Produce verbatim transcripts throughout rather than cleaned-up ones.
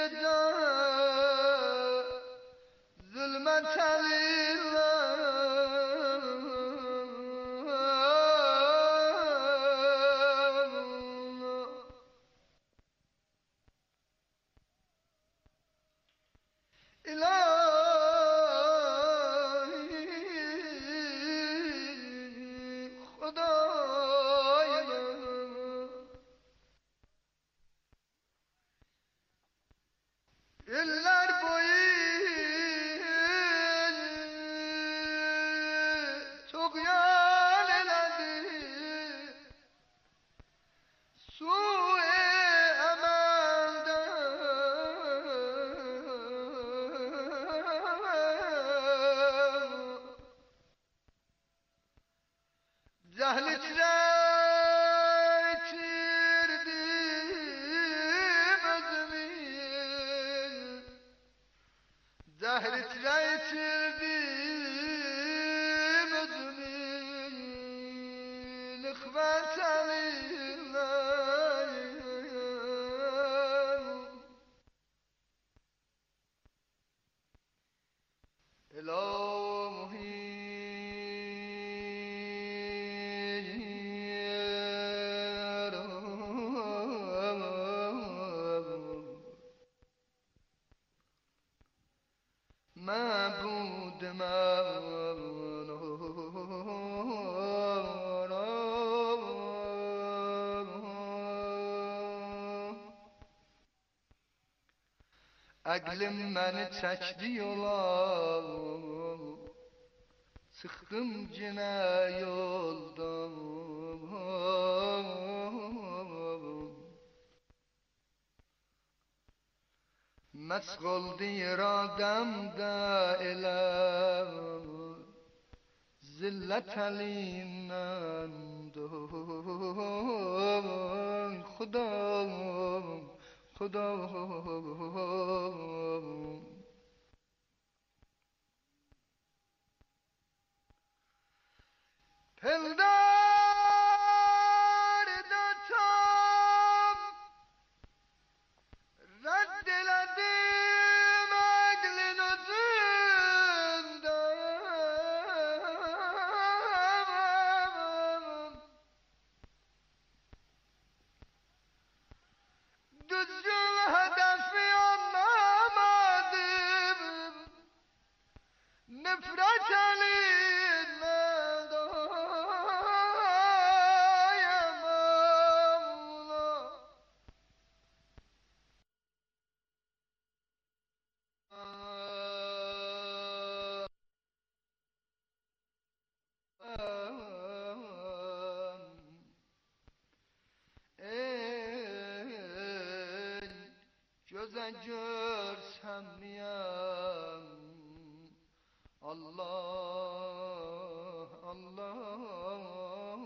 gece zulmet elinle Yıllar boyu çok yol eledi Su-i emelden Cehli titretirdim özümü Zehri titretirdim özümü Nıkvet elinle İlahi معبود من Əqlim məni çəkdi yola Çıxdım cinə yoldan Məşq oldu iradəmdə elə Zillət əlindən Xudam, Xudam Pildar da tam Reddeledim aklın özünden Düzgün hedefi anlamadım Nefret elinden doyamam Ey göze görsem niyem Allah, Allah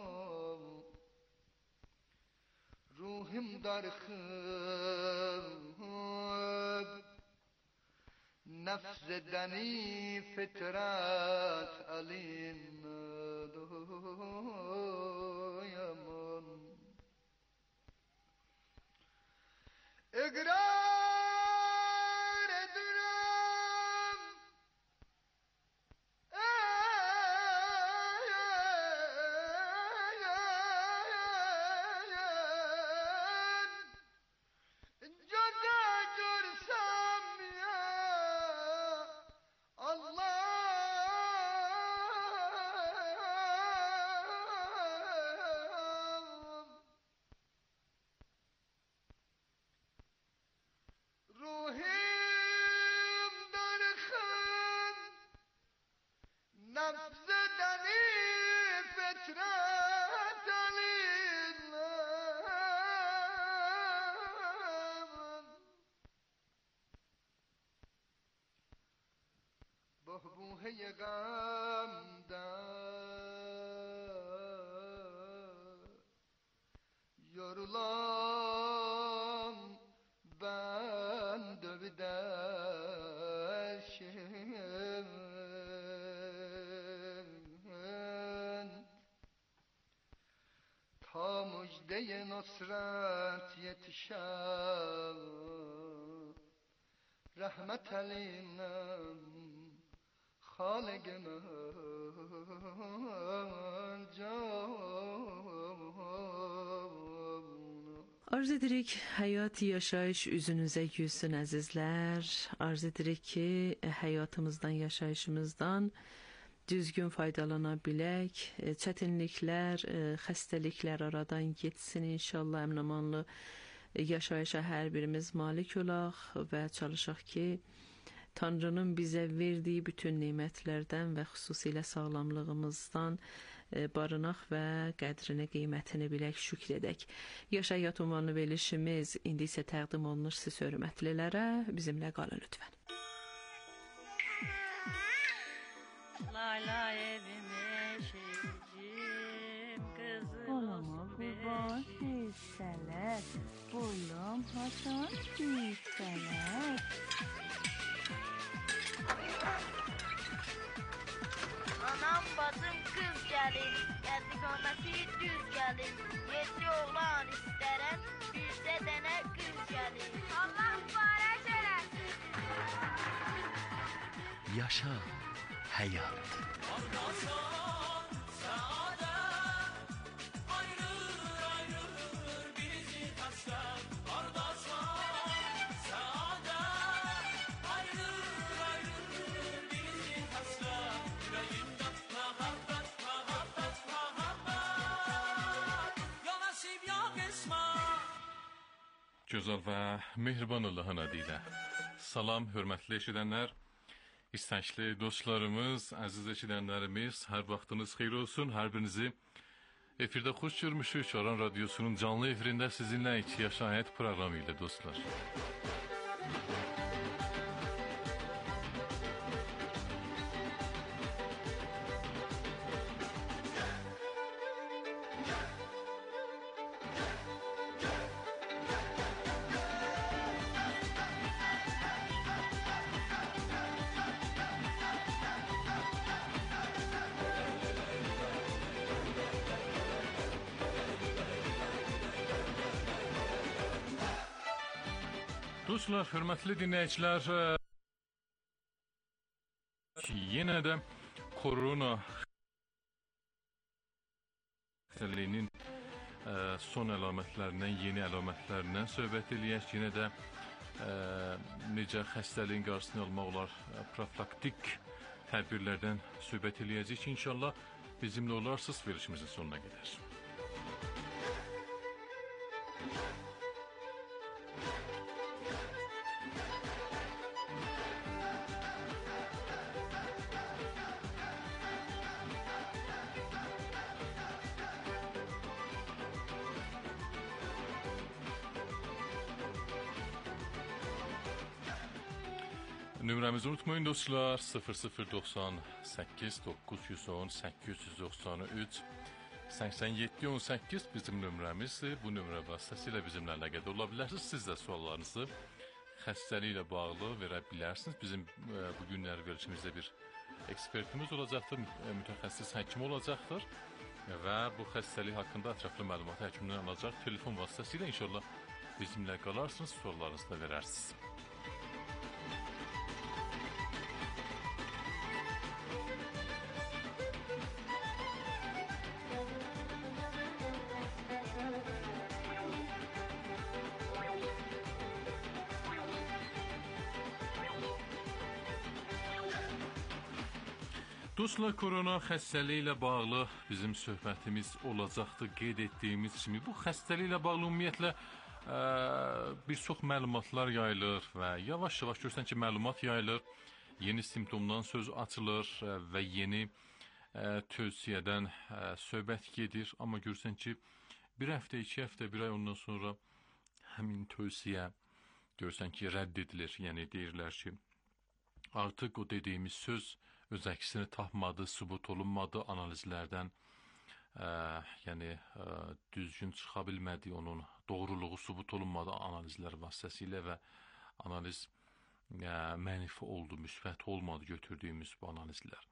Ruhim darxıb Nefs edəni fitrat əlinə doyamam İqrar edirəm Göze görsem ya Allah Ruhim darxın Nefzedeni fitrat elinle Buhbuhe gamda Yorulam ben dövdeşim Ta müjde-i nusret yetişem رحمت علينا خالق من جان. Arzu edirik həyat yaşayış üzünüzə gülsün əzizlər. Arzu edirik ki, həyatımızdan, yaşayışımızdan düzgün faydalana bilək. Çətinliklər, xəstəliklər aradan getsin inşallah. Əmin-amanlı yaşayışa hər birimiz malik olaq və çalışaq ki, Tanrının bizə verdiyi bütün nemətlərdən və xüsusilə sağlamlığımızdan barınaq və qədrini, qiymətini bilək, şükr edək. Yaşayat ünvanlı verilişimiz indi isə təqdim olunur siz hörmətlilərə. Bizimlə qalın lütfən. Lay lay evime şeycim kızım Olama kurban hisseler, bulam hasan hisseler. Anam bacım kız gelin, geldiği düz gelin. Yedi oğlan isterem, yüzde dene kız gelin. Allah mübarek eylesin. Yaşa hayat. Gözəl və mehriban Allahın adıyla. Salam, hörmətli eşidənlər, istəkli dostlarımız, əziz eşidənlərimiz, hər vaxtınız xeyir olsun. Hər birinizi efirdə xoş görmüşük. Aran Radyosu'nun canlı efirində sizinlə iki yaşayət proqramı ilə dostlar. Dostlar, hörmətli dinləyicilər, yenə də korona xəstəliyinin son əlamətlərindən, yeni əlamətlərindən söhbət eləyək. Yenə də necə xəstəliyin qarşısını almaq olar, profilaktik tədbirlərdən söhbət eləyəcək. İnşallah bizimlə olarsınız verilişimizin sonuna qədər. Nömrəmizi unutmayın dostlar, sıfır sıfır doxsan səkkiz doqquz yüz on səkkiz yüz doxsan üç səksən yeddi on səkkiz bizim nömrəmizdir. Bu nömrə vasitəsilə bizimlə əlaqədə ola bilərsiniz. Siz də suallarınızı xəstəliklə bağlı verə bilərsiniz. Bizim bu günlər verilişimizdə bir ekspertimiz olacaqdır, mütəxəssis həkim olacaqdır və bu xəstəlik haqqında ətraflı məlumatı həkimdən alacaq. Telefon vasitəsilə inşallah bizimlə qalarsınız, suallarınızı da verərsiniz. Dostlar, korona xəstəliyi ilə bağlı bizim söhbətimiz olacaqdır. Qeyd etdiyimiz kimi bu xəstəliyi ilə bağlı ümumiyyətlə ə, bir çox məlumatlar yayılır və yavaş-yavaş görürsən ki, məlumat yayılır, yeni simptomdan söz açılır ə, və yeni ə, tövsiyədən ə, söhbət gedir. Amma görürsən ki, bir həftə, iki həftə, bir ay ondan sonra həmin tövsiyə görürsən ki, rədd edilir. Yəni deyirlər ki, artıq o dediyimiz söz öz əksini tapmadı, sübut olunmadı, analizlərdən ə, yəni ə, düzgün çıxa bilmədi, onun doğruluğu sübut olunmadı analizlər vasitəsilə və analiz ə, mənfi oldu, müsbət olmadı götürdüyümüz bu analizlər.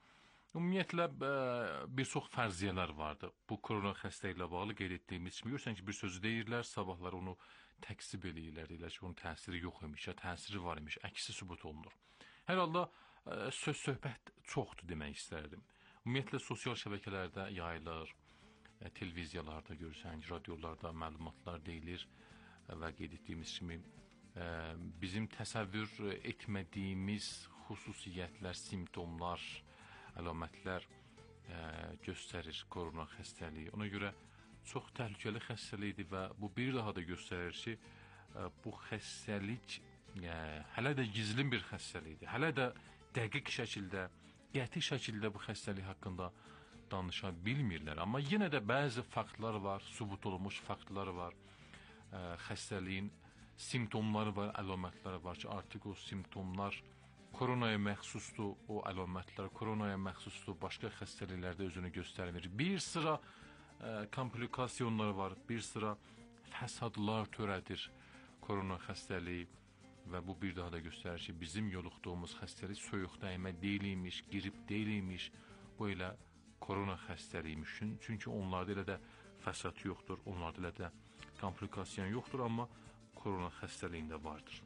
Ümumiyyətlə ə, bir çox fərziyyələr vardı. Bu korona xəstəliyi ilə bağlı qeyd etdiyimiz kimi görürsən ki, bir sözü deyirlər, sabahlar onu təksib eləyirlər, deyirlər ki, onun təsiri yox imiş, ya təsiri var imiş, əksi sübut olunur. Hər halda ə, söz söhbət çoxdur demək istərdim. Ümumiyyətlə sosial şəbəkələrdə yayılır, ə, televiziyalarda görürsən, radiolarda məlumatlar deyilir ə, və qeyd etdiyimiz kimi ə, bizim təsəvvür etmədiyimiz xüsusiyyətlər, simptomlar, əlamətlər ə, göstərir korona xəstəliyi. Ona görə çox təhlükəli xəstəlikdir və bu bir daha da göstərir ki, ə, bu xəstəlik ə, hələ də gizlin bir xəstəlikdir. Hələ də dəqiq şəkildə, qəti şəkildə bu xəstəlik haqqında danışa bilmirlər. Amma yenə də bəzi faktlar var, sübut olunmuş faktlar var. Ə, xəstəliyin simptomları var, əlamətləri var ki, artıq o simptomlar koronaya məxsusdur, o əlamətlər koronaya məxsusdur, başqa xəstəliklərdə özünü göstərmir. Bir sıra ə, komplikasiyalar var, bir sıra fəsadlar törədir korona xəstəliyi və bu bir daha da göstərir ki, bizim yoluxduğumuz xəstəlik soyuq dəymə deyilinmiş, qrip deyilinmiş, bu elə korona xəstəliyiymiş. Çünki onlarda elə də fəsad yoxdur, onlarda elə də komplikasiyan yoxdur, amma korona xəstəliyində vardır.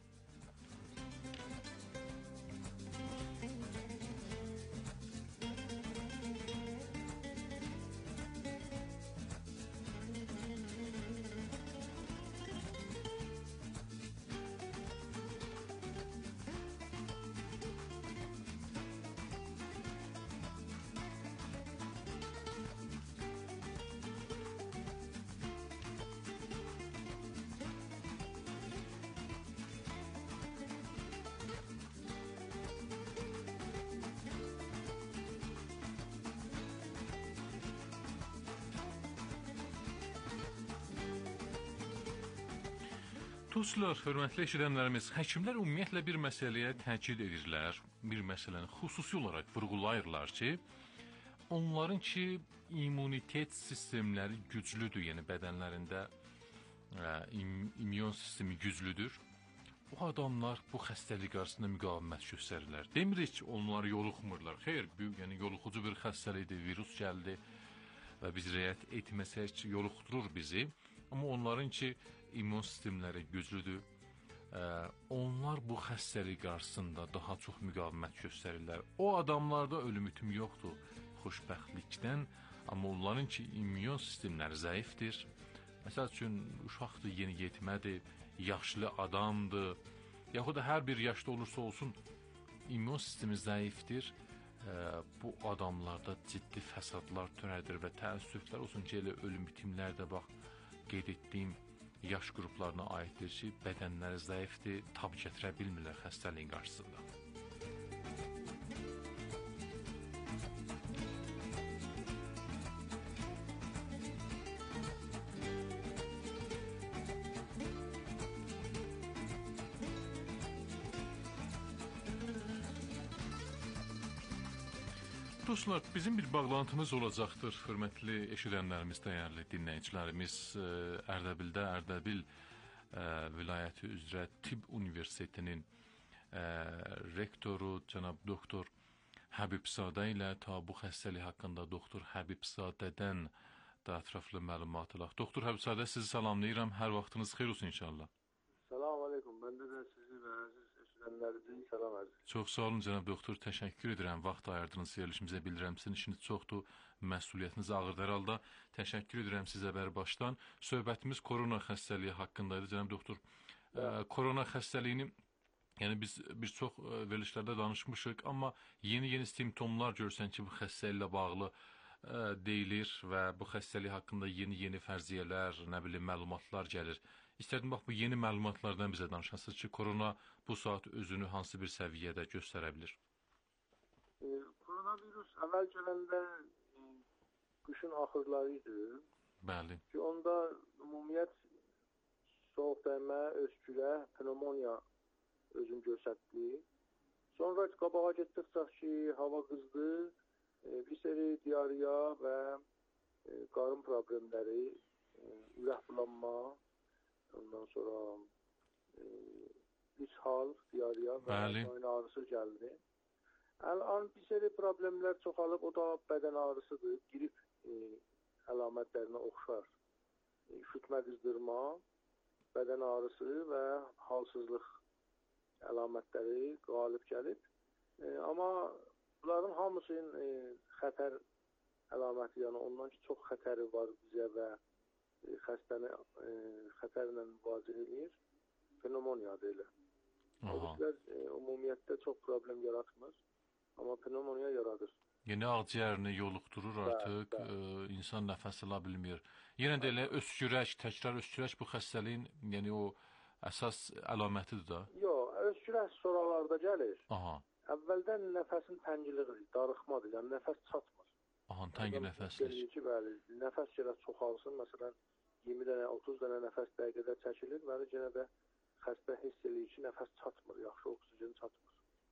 Dostlar, hörmətli eşidənlərimiz, həkimlər ümumiyyətlə bir məsələyə təkid edirlər, bir məsələni xüsusi olaraq vurğulayırlar ki, onların ki, immunitet sistemləri güclüdür, yəni bədənlərində ə, im immun sistemi güclüdür. O adamlar bu xəstəlik qarşısında müqavimət göstərirlər. Demirik ki, onlar yoluxmurlar. Xeyr, bu, yəni yoluxucu bir xəstəlikdir, virus gəldi və biz riayət etməsək ki, yoluxdurur bizi. Amma onların ki, immun sistemləri güclüdür. Ə, onlar bu xəstəlik qarşısında daha çox müqavimət göstərirlər. O adamlarda ölüm itim yoxdur, xoşbəxtlikdən, amma onların ki, immun sistemləri zəifdir. Məsəl üçün, uşaqdır, yeniyetmədir, yaşlı adamdır, yaxud da hər bir yaşda olursa olsun, immun sistemi zəifdir. Ə, bu adamlarda ciddi fəsadlar törədir və təəssüflər olsun ki, elə ölüm itimlər də bax, qeyd etdiyim yaş qruplarına aiddir ki, bədənləri zəifdir, tab gətirə bilmirlər xəstəliyin qarşısında. Dostlar, bizim bir bağlantımız olacaqdır, hörmətli eşidənlərimiz, dəyərli dinləyicilərimiz. Ərdəbildə Ərdəbil ə, vilayəti üzrə Tibb Universitetinin ə, rektoru cənab doktor Həbibzadə ilə ta bu xəstəlik haqqında doktor Həbibzadədən da ətraflı məlumat alaq. Doktor Həbibzadə, sizi salamlayıram, hər vaxtınız xeyir olsun inşallah. Salam aleykum, məndə də sizi və əziz eşidənlərinizi salam əziz. Çox sağ olun cənab doktor, təşəkkür edirəm. Vaxt ayırdınız, verilişimizə bildirəm. Sizin işiniz çoxdur, məsuliyyətiniz ağırdır hər halda. Təşəkkür edirəm sizə bərbaşdan. Söhbətimiz korona xəstəliyi haqqındaydı cənab doktor. Ə, korona xəstəliyini, yəni biz bir çox verilişlərdə danışmışıq, amma yeni-yeni simptomlar görsən ki, bu xəstəliklə bağlı ə, deyilir və bu xəstəlik haqqında yeni-yeni fərziyyələr, nə bilim, məlumatlar gəlir. İstərdim, bax, bu yeni məlumatlardan bizə danışasınız ki, korona bu saat özünü hansı bir səviyyədə göstərə bilir? E, koronavirus əvvəl gələndə e, qışın axırları idi. Bəli. Ki, onda ümumiyyət soğuq dəymə, öskürə, pnevmoniya özünü göstərdi. Sonra qabağa getdikcə ki, hava qızdı, e, bir seri diarya və e, qarın problemləri, e, ürək bulanma, ondan sonra e, ishal, diarya və boyun ağrısı gəldi. Ələn bir seri problemlər çoxalıb, o da bədən ağrısıdır, qrip e, əlamətlərinə oxşar. E, üşütmə, qızdırma, bədən ağrısı və halsızlıq əlamətləri qalib gəlib. E, amma bunların hamısının e, xətər əlaməti, yəni ondan ki, çox xətəri var bizə və e, xəstəni e, xətərlə müvaciə edir. Pnevmoniya deyilir. O bizlər e, ümumiyyətdə çox problem yaratmır, amma pnevmoniya yaradır. Yəni ağciyərini yoluxdurur artıq, bəl, bəl. E, insan nəfəs ala bilmir. Yenə də elə öskürək, təkrar öskürək bu xəstəliyin, yəni o əsas əlamətidir da. Yox, öskürək sonralarda gəlir. Aha. Əvvəldən nəfəsin təngiliği, darıxmadır, yəni nəfəs çatmır. Aha, təngi nəfəslik. Ki, bəli, nəfəs gələ çoxalsın, məsələn, iyirmi dənə, otuz dənə nəfəs dəqiqədə çəkilir, bəli, yenə də xəstə hiss edir ki, nəfəs çatmır, yaxşı oksigen çatmır.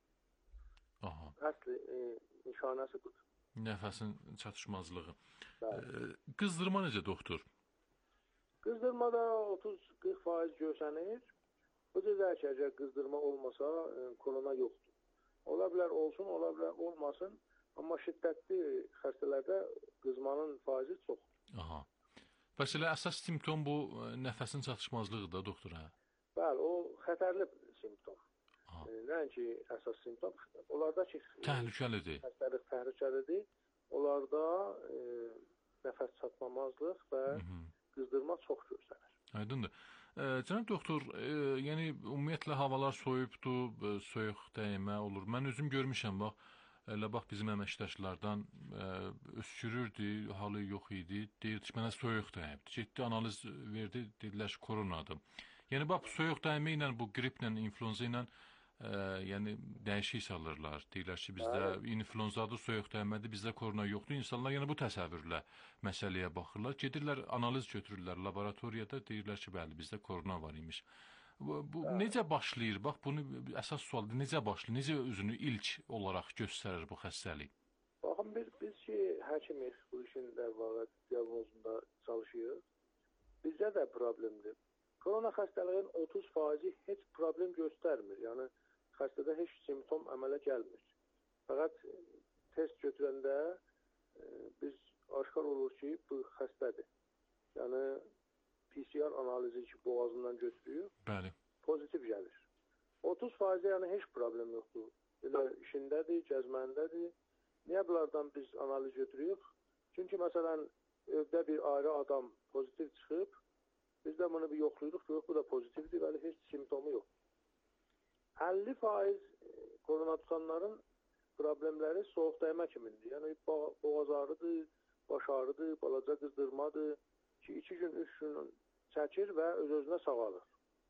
Aha. Əsli e, nişanəsi budur. Nəfəsin çatışmazlığı. E, qızdırma necə, doktor? Qızdırmada otuz qırx faiz görsənir. Bu cəzə ki, əgər qızdırma olmasa, e, korona yoxdur. Ola bilər olsun, ola bilər olmasın, amma şiddətli xəstələrdə qızmanın faizi çoxdur. Aha. Bəs elə əsas simptom bu nəfəsin çatışmazlığıdır da, doktor, hə? Bəli, o xətərli simptom. E, nəinki əsas simptom. Onlarda ki, təhlükəlidir. Xəstəlik təhlükəlidir. Onlarda e, nəfəs çatmamazlıq və Hı -hı. qızdırma çox görsənir. Aydındır. E, cənab doktor, e, yəni ümumiyyətlə havalar soyubdur, e, soyuq dəymə olur. Mən özüm görmüşəm, bax, elə bax bizim əməkdaşlardan e, öskürürdü, halı yox idi. Deyirdi ki, mənə soyuq dəyibdi. Getdi, analiz verdi, dedilər ki, koronadır. Yəni bax, soyuq dəymə ilə, bu qriplə, influenza ilə e, yəni dəyişik salırlar. Deyirlər ki, bizdə influenzadır, soyuq dəymədir, bizdə korona yoxdur. İnsanlar yəni bu təsəvvürlə məsələyə baxırlar. Gedirlər, analiz götürürlər laboratoriyada, deyirlər ki, bəli, bizdə korona var imiş. Bu, bu necə başlayır? Bax, bunu əsas sualdır. Necə başlayır? Necə özünü ilk olaraq göstərir bu xəstəlik? Baxın, biz, biz ki, həkimik, bu işin dəvəqət diaqnozunda çalışıyıq. Bizdə də problemdir. Korona xəstəliyin otuz faizi heç problem göstərmir. Yəni, xəstədə heç simptom əmələ gəlmir. Fəqət test götürəndə e, biz aşkar olur ki, bu xəstədir. Yəni, P C R analizi ki, boğazından götürüyor, bəli, pozitiv gəlir. otuz faizə yəni heç problem yoxdur. Elə işindədir, gəzməndədir. Niyə bunlardan biz analiz götürüyoruz? Çünki, məsələn, evdə bir ayrı adam pozitiv çıxıb, biz də bunu bir yoxlayırıq, yox, bu da pozitivdir, bəli, heç simptomu yox. əlli faiz korona tutanların problemləri soğuq dəymə kimindir. Yəni, boğaz ağrıdır, baş ağrıdır, balaca qızdırmadır ki, iki gün, üç gün çəkir və öz-özünə sağalır.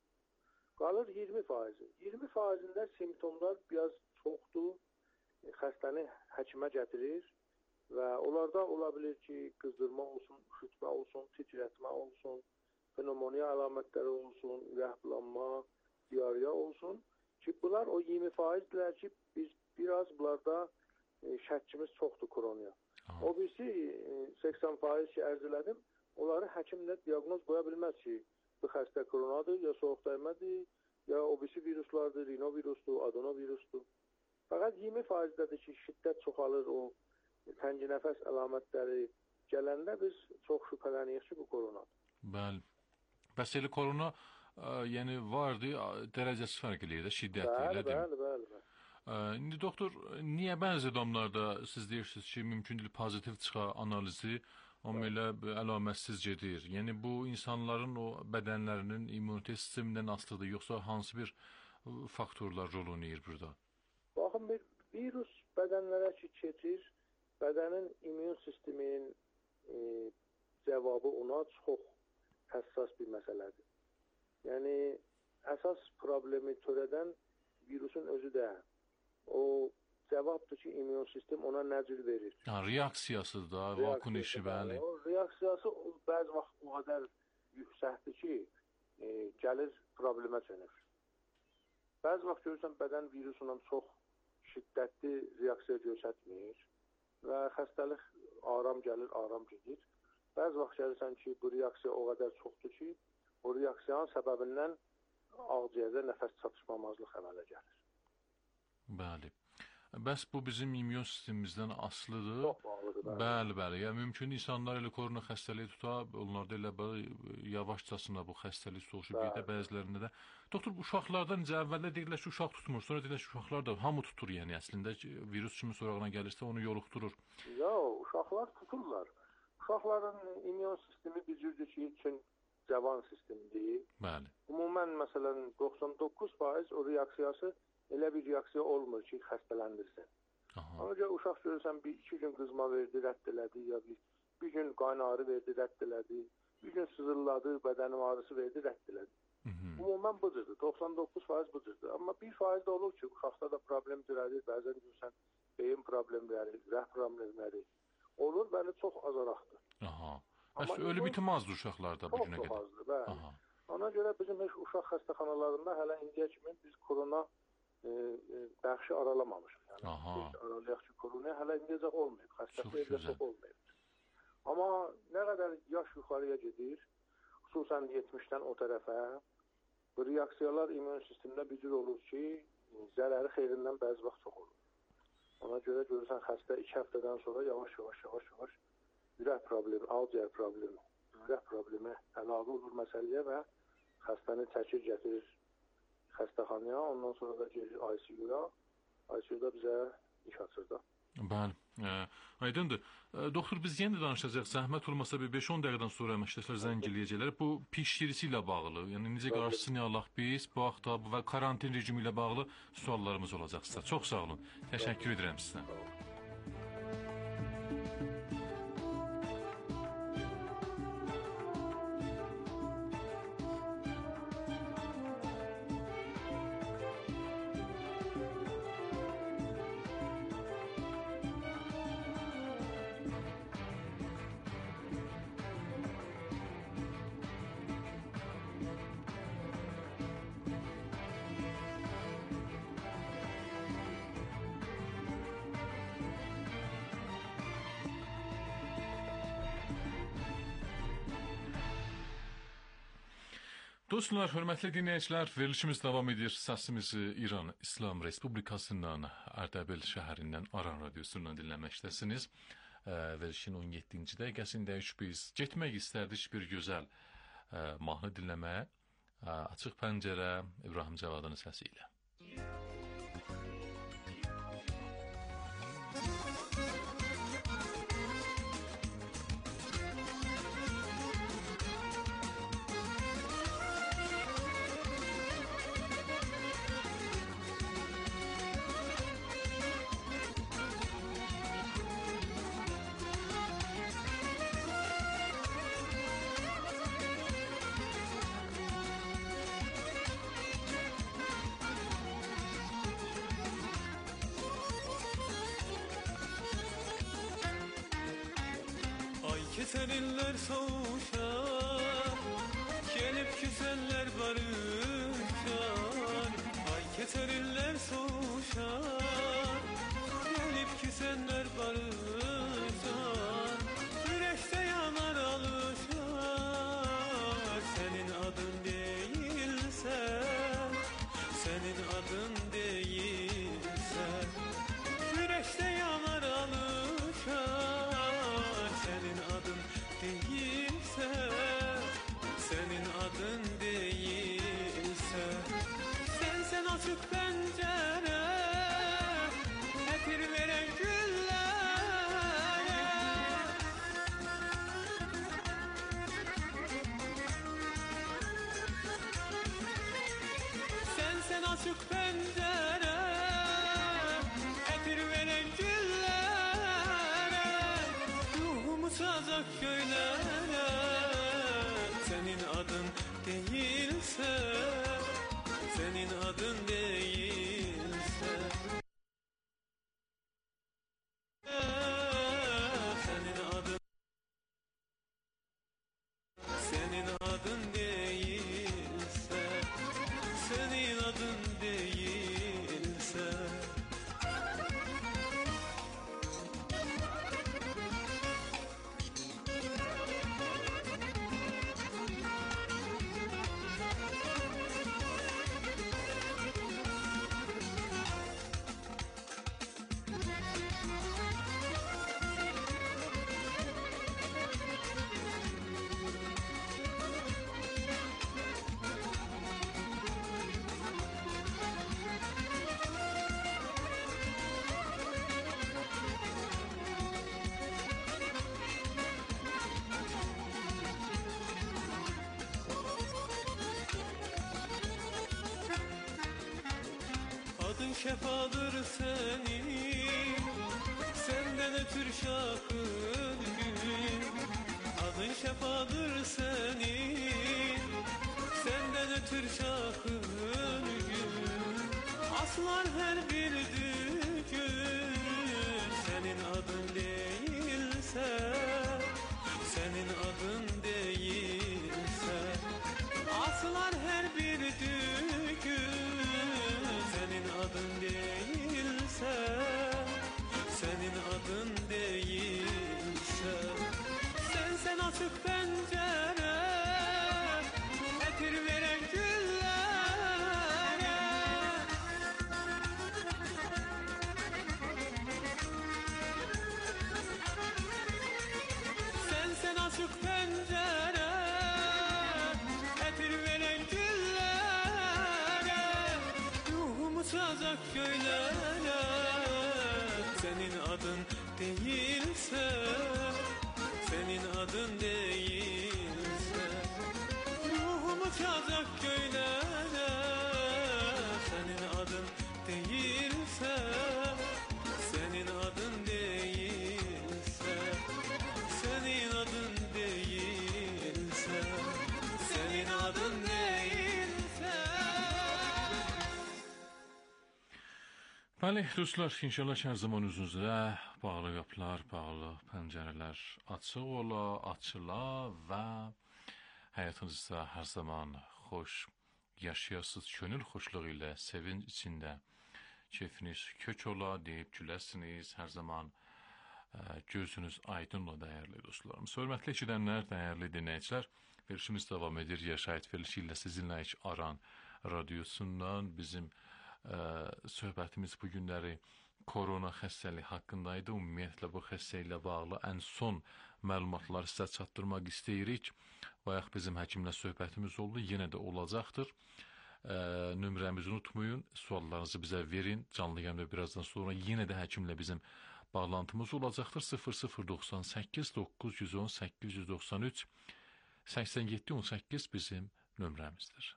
Qalır iyirmi faizi. iyirmi faizində simptomlar biraz çoxdur, xəstəni həkimə gətirir və onlarda ola bilir ki, qızdırma olsun, üşütmə olsun, titrətmə olsun, pnevmoniya əlamətləri olsun, ürəkbulanma, diarrıya olsun ki, bunlar o iyirmi faizdirlər ki, biz biraz bunlarda e, şəkkimiz çoxdur koronaya. O birisi e, səksən faiz ki, ərz elədim, onları həkimlə diaqnoz qoya bilməz ki, bu xəstə koronadır, ya soğuq dəymədir, ya o birisi viruslardır, rinovirusdur, adenovirusdur. Fəqət iyirmi faizdədir ki, şiddət çoxalır, o təngi nəfəs əlamətləri gələndə biz çox şübhələniyik ki, bu koronadır. Bəli. Bəs elə korona ə, yəni vardı, dərəcəsi fərq eləyir də, şiddətli, elə deyim. Bəli, bəli, bəli. İndi doktor, niyə bəzi adamlarda siz deyirsiniz ki, mümkün deyil pozitiv çıxa analizi, amma elə əlamətsiz gedir. Yəni bu insanların o bədənlərinin immunitet sistemindən asılıdır, yoxsa hansı bir faktorlar rol oynayır burada? Baxın, bir virus bədənlərə ki keçir, bədənin immun sisteminin e, cavabı ona çox həssas bir məsələdir. Yəni, əsas problemi törədən virusun özü də o cavabdır ki, immun sistem ona nə cür verir. Ha, reaksiyasıdır da, vakun işi, bəli. O reaksiyası bəzi vaxt o qədər yüksəkdir ki, e, gəlir problemə çönür. Bəzi vaxt görürsən, bədən virusundan çox şiddətli reaksiya göstərmir və xəstəlik aram gəlir, aram gedir. Bəzi vaxt gəlirsən ki, bu reaksiya o qədər çoxdur ki, o reaksiyanın səbəbindən ağciyərdə nəfəs çatışmamazlıq əmələ gəlir. Bəli. Bəs bu bizim immun sistemimizdən asılıdır. Çox bağlıdır. Bəli, bəli. bəli. Yəni mümkün insanlar elə korona xəstəliyi tuta, onlarda elə belə yavaşcasına bu xəstəlik soğuşub gedə, bəzilərində də. Doktor, uşaqlarda necə əvvəldə deyirlər ki, uşaq tutmur, sonra deyirlər ki, uşaqlar da hamı tutur, yəni əslində virus kimi sorağına gəlirsə onu yoluxdurur. Yox, uşaqlar tuturlar. Uşaqların immun sistemi bir cürdür ki, üçün cavan sistemdir. Bəli. Ümumən məsələn doxsan doqquz faiz o reaksiyası elə bir reaksiya olmur ki, xəstələndirsin. Ona görə uşaq görürsən bir iki gün qızma verdi, rədd elədi, ya bir, bir gün qayn ağrı verdi, rədd elədi, bir gün sızılladı, bədənim ağrısı verdi, rədd elədi. Ümumən budur, doxsan doqquz faiz budur. Amma bir faiz də olur ki, uşaqda da problem törədir, bəzən görürsən beyin problemləri, rəh problemləri olur, bəli çox azaraqdır. Aha. Bəs ölü bitim azdır uşaqlarda bu günə qədər? Çox azdır, bəli. Ona görə bizim heç uşaq xəstəxanalarında hələ indiyə kimi biz korona e, e, bəxşi aralamamışıq. Yəni, biz aralayaq ki, korona hələ indiyəcək olmayıb, xəstəxanada çox olmayıb. Amma nə qədər yaş yuxarıya gedir, xüsusən yetmişdən o tərəfə, bu reaksiyalar immun sistemində bir cür olur ki, zərəri xeyrindən bəzi vaxt çox olur. Ona görə görürsən xəstə iki həftədən sonra yavaş yavaş yavaş yavaş ürək problemi, ağciyər problemi, ürək problemi əlavə olur məsələyə və xəstəni çəkir, gətirir xəstəxanaya, ondan sonra da gelir I C U-ya. I C U-da bizə iş açır da. Bəli, e, aydındır. E, doktor, biz yenə də danışacaq. Zəhmət olmasa bir beş on dəqiqədən sonra əməkdaşlar zəng eləyəcəklər. Bu pişirisi ilə bağlı, yəni necə qarşısını alaq biz, bu haqda və karantin rejimi ilə bağlı suallarımız olacaq sizə. Çox sağ olun. Təşəkkür edirəm sizə. Dostlar, hörmətli dinləyicilər, verilişimiz davam edir. Səsimizi İran İslam Respublikasından, Ərdəbil şəhərindən Aran radiosundan dinləməkdəsiniz. E, verilişin on yeddinci dəqiqəsindəyik. Biz getmək istərdik bir gözəl e, mahnı dinləməyə. E, Açıq Pəncərə İbrahim Cavadın səsi ilə. Keseninler soğuşar, gelip küsenler barışar. Ay keseninler soğuşar, gelip küsenler barışar. Yürekte yanar alışar, senin adın değilse, senin adın değilse. Yürekte yanar alışar, senin adın değilse, senin adın değilse. Sen sen açık pencere, etir veren güllere. Sen sen açık pencere, etir veren güllere. Ruhumu sazak köylere, senin adın değilse, senin adın değilse. Senin adın, senin adın değilse, senin adın değilse. şefadır senin, senden ötür şakır gül. Adın şefadır senin, senden ötür şakır gül. Aslar her bir düğün, senin adın değilse, senin adın değilse. Aslar her bir düğün, senin adın değilse, senin adın değilse. Sen sen açık pencere, etir veren güllere. Sen sen açık pencere, etir veren güllere. Ruhum uçacak göylere, senin adın değilse, senin adın değilse. Ruhum uçacak göylere, senin adın değilse, senin adın değilse, senin adın değilse, senin adın değilse. Bəli, dostlar, inşallah hər zaman üzünüzdə bağlı qapılar, bağlı pəncərələr açıq ola, açıla və həyatınızda hər zaman xoş yaşayasınız, könül xoşluğu ilə, sevinç içində, keyfiniz kök ola, deyib güləsiniz, hər zaman ə, gözünüz aydın ola, dəyərli dostlarımız. Hörmətli eşidənlər, dəyərli dinləyicilər, verilişimiz davam edir. Yaşayət verilişi ilə sizinlə iç Aran radiosundan bizim ə, söhbətimiz bu günləri korona xəstəliyi haqqındaydı. Ümumiyyətlə bu xəstəliklə bağlı ən son məlumatları sizə çatdırmaq istəyirik. Bayaq bizim həkimlə söhbətimiz oldu, yenə də olacaqdır. Ə, nömrəmizi unutmayın, suallarınızı bizə verin. Canlı yayında birazdan sonra yenə də həkimlə bizim bağlantımız olacaqdır. sıfır sıfır doxsan səkkiz doqquz yüz on səkkiz yüz doxsan üç səksən yeddi on səkkiz bizim nömrəmizdir.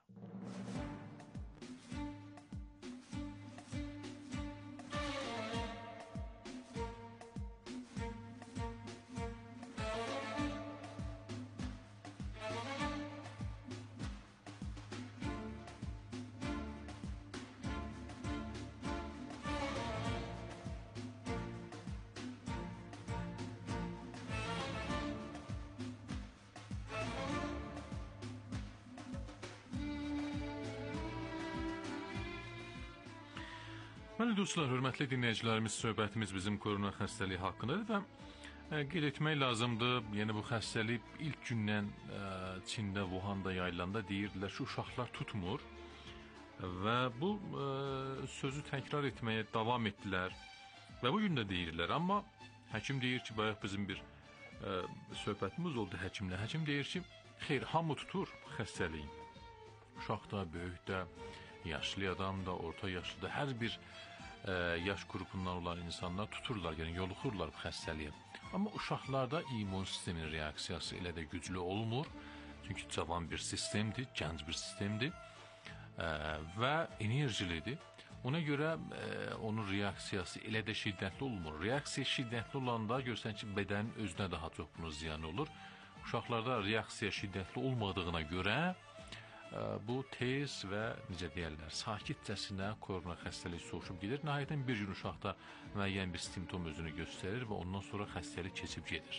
Bəli dostlar, hörmətli dinləyicilərimiz, söhbətimiz bizim korona xəstəliyi haqqındadır və ə, qeyd etmək lazımdır. Yəni bu xəstəlik ilk gündən ə, Çində, Wuhanda yayılanda deyirdilər ki, uşaqlar tutmur və bu ə, sözü təkrar etməyə davam etdilər və bu gün də deyirlər. Amma həkim deyir ki, bayaq bizim bir ə, söhbətimiz oldu həkimlə. Həkim deyir ki, xeyr, hamı tutur xəstəliyi. Uşaq da, böyük də, yaşlı adam da, orta yaşlı da, hər bir ə, yaş qrupundan olan insanlar tuturlar, yəni yoluxurlar bu xəstəliyə. Amma uşaqlarda immun sistemin reaksiyası elə də güclü olmur. Çünki cavan bir sistemdir, gənc bir sistemdir ə, və enerjilidir. Ona görə ə, onun reaksiyası elə də şiddətli olmur. Reaksiya şiddətli olanda görsən ki, bədənin özünə daha çox bunun ziyanı olur. Uşaqlarda reaksiya şiddətli olmadığına görə bu tez və necə deyərlər, sakitcəsinə korona xəstəliyi soğuşub gedir. Nəhayətən bir gün uşaqda müəyyən bir simptom özünü göstərir və ondan sonra xəstəlik keçib gedir.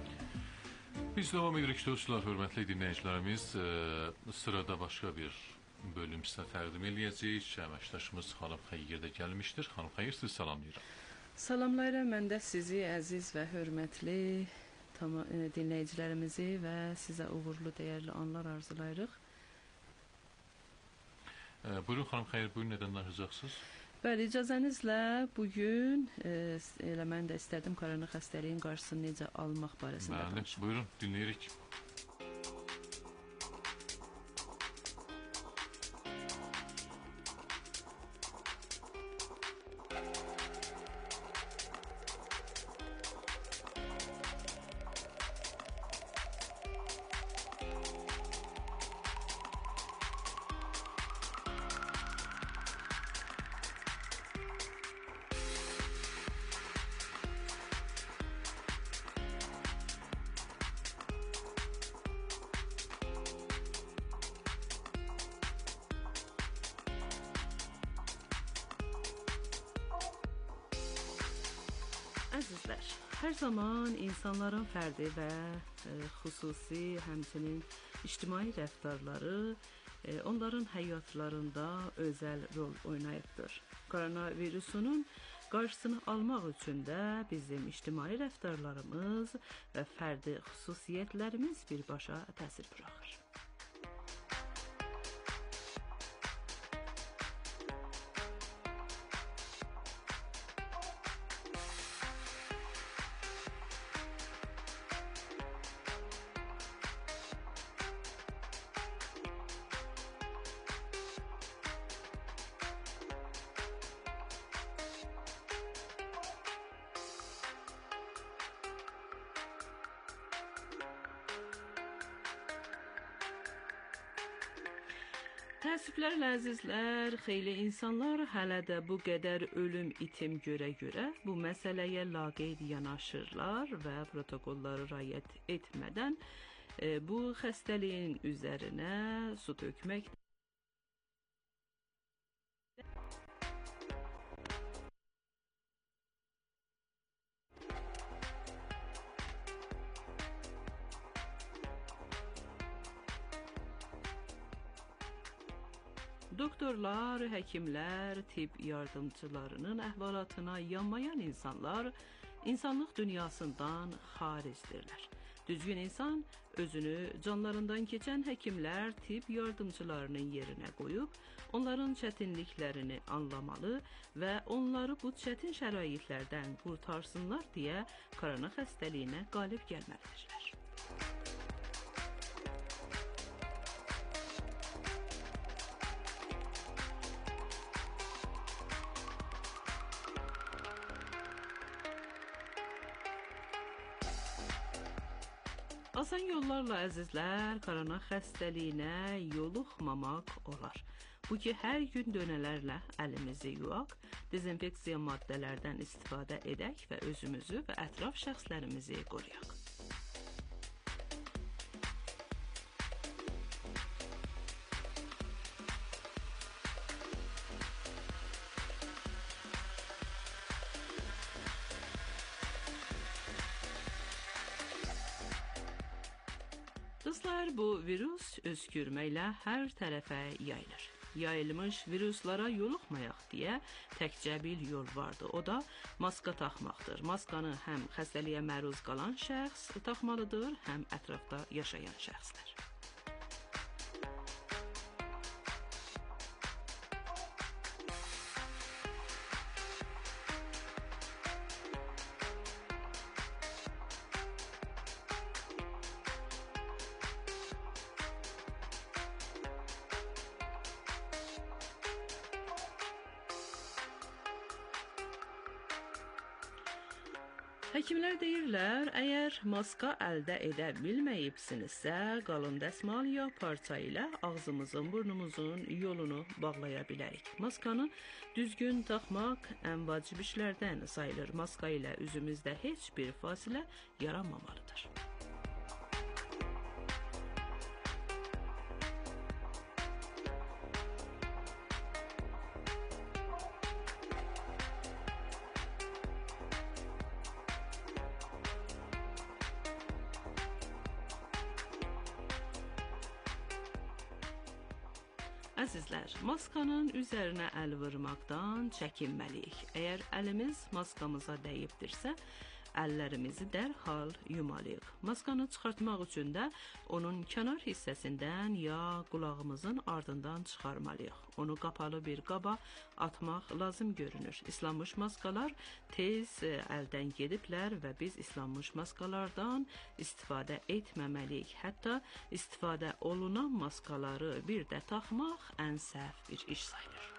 Biz devam edirik dostlar, hörmətli dinləyicilərimiz. Sırada başqa bir bölüm sizə təqdim eləyəcəyik. Əməkdaşımız xanım Xeyir də gəlmişdir. Xanım Xeyir, sizi salamlayıram. Salamlayıram mən də sizi, əziz və hörmətli dinləyicilərimizi və sizə uğurlu, dəyərli anlar arzulayırıq. E, buyurun xanım Xeyir, buyurun nədən danışacaqsınız? Bəli, icazənizlə bugün e, elə mən də istədim korona xəstəliyin qarşısını necə almaq barəsində Bəli, danışım. buyurun, dinləyirik. Əzizlər, hər zaman insanların fərdi və e, xüsusi, həmçinin ictimai rəftarları e, onların həyatlarında özəl rol oynayıbdır. Koronavirusunun qarşısını almaq üçün də bizim ictimai rəftarlarımız və fərdi xüsusiyyətlərimiz birbaşa təsir buraxır. Təəssüflərlə əzizlər, xeyli insanlar hələ də bu qədər ölüm itim görə-görə bu məsələyə laqeyd yanaşırlar və protokolları riayət etmədən e, bu xəstəliyin üzərinə su tökmək doktorlar, həkimlər, tibb yardımçılarının əhvalatına yanmayan insanlar insanlıq dünyasından xaricdirlər. Düzgün insan özünü canlarından keçən həkimlər, tibb yardımçılarının yerinə qoyub, onların çətinliklərini anlamalı və onları bu çətin şəraitlərdən qurtarsınlar deyə korona xəstəliyinə qalib gəlməlidirlər. Asan yollarla əzizlər, korona xəstəliyinə yoluxmamaq olar. Bu ki, hər gün dönələrlə əlimizi yuyaq, dezinfeksiya maddələrdən istifadə edək və özümüzü və ətraf şəxslərimizi qoruyaq. Dostlar, bu virus öskürməklə hər tərəfə yayılır. Yayılmış viruslara yoluxmayaq deyə təkcə bir yol vardı. O da maska taxmaqdır. Maskanı həm xəstəliyə məruz qalan şəxs taxmalıdır, həm ətrafda yaşayan şəxslər. Həkimlər deyirlər, əgər maska əldə edə bilməyibsinizsə, qalın dəsmal ya parça ilə ağzımızın, burnumuzun yolunu bağlaya bilərik. Maskanı düzgün taxmaq ən vacib işlərdən sayılır. Maska ilə üzümüzdə heç bir fasilə yaranmamalıdır. Əzizlər, maskanın üzərinə əl vurmaqdan çəkinməliyik. Əgər əlimiz maskamıza dəyibdirsə, əllərimizi dərhal yumalıyıq. Maskanı çıxartmaq üçün də onun kənar hissəsindən ya qulağımızın ardından çıxarmalıyıq. Onu qapalı bir qaba atmaq lazım görünür. İslanmış maskalar tez əldən gediblər və biz islanmış maskalardan istifadə etməməliyik. Hətta istifadə olunan maskaları bir də taxmaq ən səhv bir iş sayılır.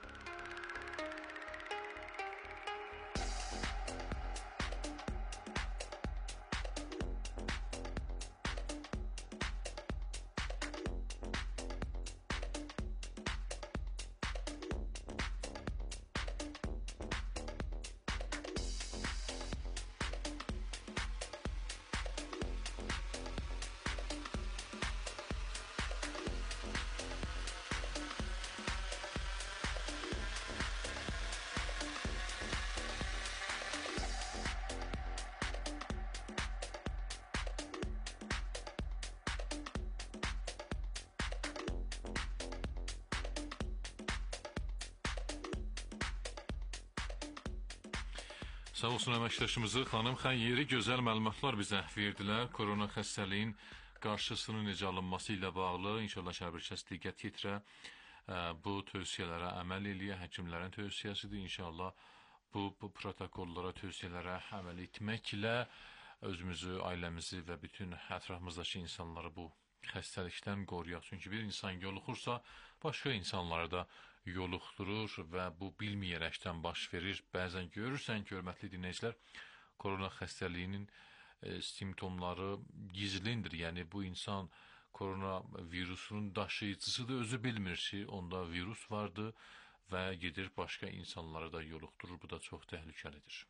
Sağ olsun əməkdaşımızı, xanım Xəyyeri gözəl məlumatlar bizə verdilər. Korona xəstəliyin qarşısının necə alınması ilə bağlı inşallah şəbəkəs diqqət yetirə, bu tövsiyələrə əməl eləyə, həkimlərin tövsiyəsidir. İnşallah bu, bu protokollara, tövsiyələrə əməl etməklə özümüzü, ailəmizi və bütün ətrafımızdakı insanları bu xəstəlikdən qoruyaq. Çünki bir insan yoluxursa, başqa insanları da yoluxdurur və bu bilməyərəkdən baş verir. Bəzən görürsən ki, hörmətli dinləyicilər, korona xəstəliyinin e, simptomları gizlindir. Yəni bu insan korona virusunun daşıyıcısıdır, özü bilmir ki, onda virus vardı və gedir başqa insanları da yoluxdurur. Bu da çox təhlükəlidir.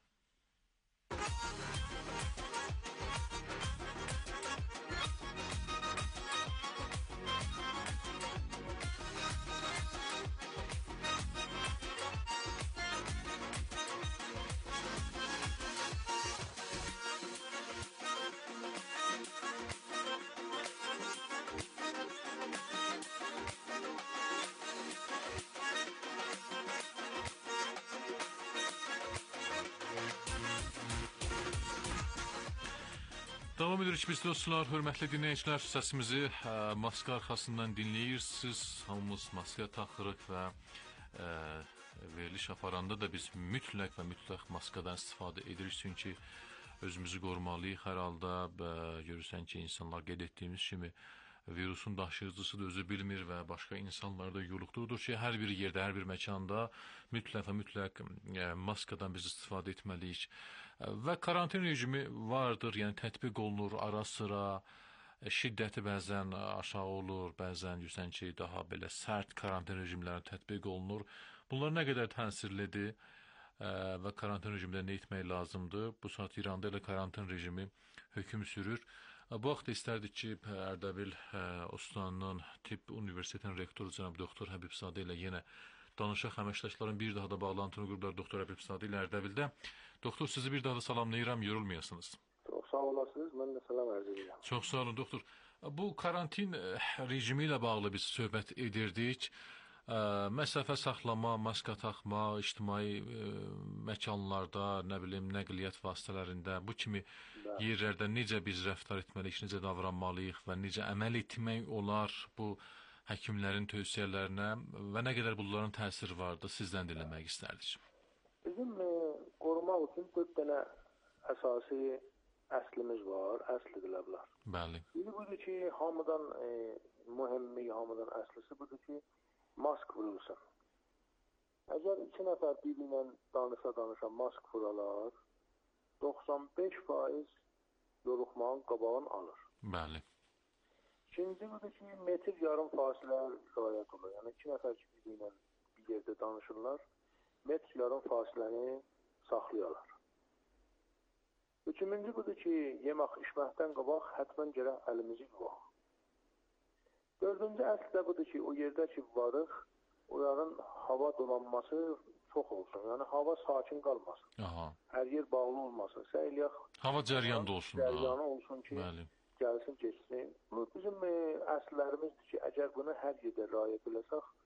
Davam edirik biz dostlar, hörmətli dinləyicilər, səsimizi ə, maska arxasından dinləyirsiniz. Hamımız maska taxırıq və ə, veriliş aparanda da biz mütləq və mütləq maskadan istifadə edirik. Çünki özümüzü qorumalıyıq hər halda. Və görürsən ki, insanlar qeyd etdiyimiz kimi virusun daşıyıcısı da özü bilmir və başqa insanları da yoluxdurur ki, hər bir yerdə, hər bir məkanda mütləq və mütləq ə, maskadan biz istifadə etməliyik. Və karantin rejimi vardır, yəni tətbiq olunur ara sıra, şiddəti bəzən aşağı olur, bəzən görürsən ki, daha belə sərt karantin rejimləri tətbiq olunur. Bunlar nə qədər təsirlidir və karantin rejimində nə etmək lazımdır? Bu saat İranda elə karantin rejimi hökm sürür. Bu vaxt istərdik ki, Ərdəbil Osmanlı Tibb Universitetinin rektoru cənab doktor Həbibzadə ilə yenə danışaq, əməkdaşların bir daha da bağlantını qurublar doktor Həbibzadə ilə Ərdəbildə. Doktor, sizi bir daha da salamlayıram, yorulmayasınız. Çox sağ olasınız, mən də salam ərz edirəm. Çox sağ olun, doktor. Bu karantin rejimi ilə bağlı biz söhbət edirdik. Məsafə saxlama, maska taxma, ictimai məkanlarda, nə bilim, nəqliyyat vasitələrində, bu kimi yerlərdə necə biz rəftar etməliyik, necə davranmalıyıq və necə əməl etmək olar bu həkimlərin tövsiyələrinə və nə qədər bunların təsiri vardı, sizdən dinləmək istərdik. Bizim e, qorumaq üçün dörd dənə əsasi əslimiz var, əslidirlər bunlar. Bəli. Biri budur ki, hamıdan e, mühümmi, hamıdan əslisi budur ki, mask vurulsun. Əgər iki nəfər bir-birlə danışa-danışa mask vuralar, doxsan beş faiz yoluxmağın qabağını alır. Bəli. İkinci budur ki, metr yarım fasilə rəayət olur. Yəni iki nəfər ki, bir-birlə bir yerdə danışırlar, metr yarım fasiləni saxlayarlar. Üçüncü budur ki, yemək içməkdən qabaq hətmən gərək əlimizi yuvaq. Dördüncü əsl də budur ki, o yerdə ki varıq, onların hava dolanması çox olsun. Yəni hava sakin qalmasın. Aha. Hər yer bağlı olmasın. Səyliyək. Hava cəryanında olsun. Cəryanı olsun ki, bəli, gəlsin, geçsin. Bu bizim ə, əslərimizdir ki, əgər bunu hər yerdə rayət eləsək,